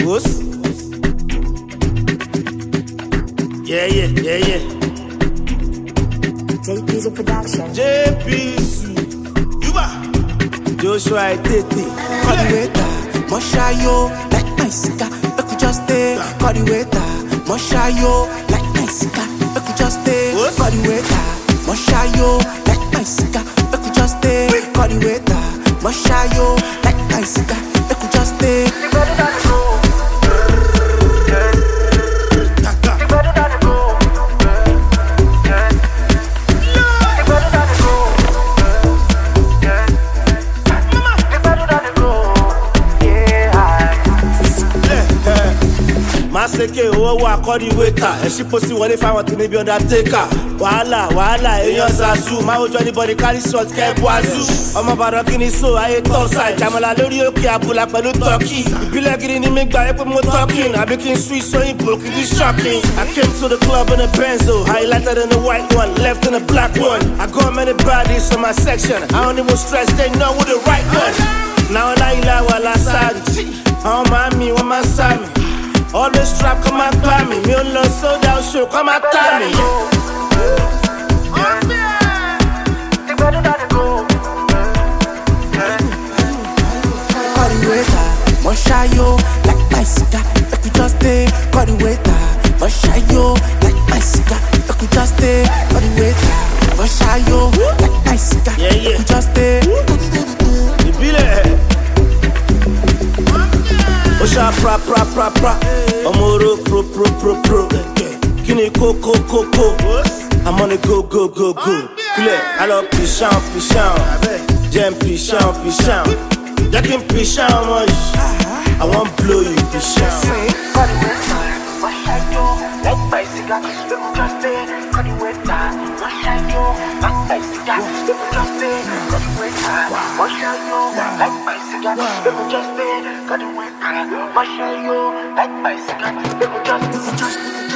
What's? Yeah. JP's a production. JP's. Joshua Tete. Waiter, Moshayo, like my cigar, I could just stay. Call the waiter, Moshayo, like my cigar, I could just stay. Call the waiter, Moshayo, like my cigar, I could just stay. Call the waiter, Moshayo, like my cigar, I could just stay. You better not go. Maseke owó akọ́rí wéka ẹ̀ṣí pósí wọlé fáwọn tó níbi undertaker. Wàhálà èèyàn zazu máa ojú anybody carry shot kẹ́ẹ̀bù azú. Ọmọ bàrọ̀ kí ni so ayé tọ́sà ìjàmọ̀lá lórí òkè àbúlà pẹ̀lú turkey. Ìbílẹ̀ gidi ni mi gbà yẹ pé mo talking àbí kí n sweet sóyìnbó kí n be shocking. I came to the club in a Benzo, highlighted in the white one, left in the black one. I got many bodies in my section, I don't even stress, they know who the right one. Now láìláì wà lásàrì, àwọn máa mi wọ́n máa sá mi. Always trap, come and buy me. Me on love sold out show, come and tie me. Call the waiter, Moshayo, like my cigar, I could just stay. Call the waiter, Moshayo, like my cigar, I could just stay. Call the waiter, Moshayo, like my cigar, I could just stay. Osha pra. Amoro pro. Kini ko. I'm on the go. Kule, I love pichon. Jam pichon. Jackin pichon much. I won't blow you pichon. Like my cigar, you could just stay. Call the waiter, Moshayo, like my cigar, you could just stay. Call the waiter, Moshayo, like my cigar, you could just stay. Call the waiter, Moshayo, like my cigar, you could just